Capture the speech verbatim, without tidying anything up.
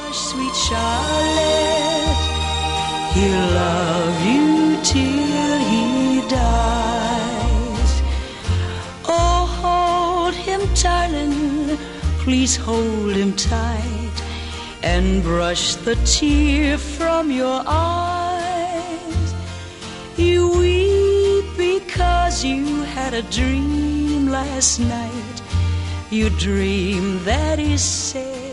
Sweet Charlotte, he'll love you till he dies. Oh, hold him, darling, please hold him tight, and brush the tear from your eyes. You weep because you had a dream last night. You dream that is said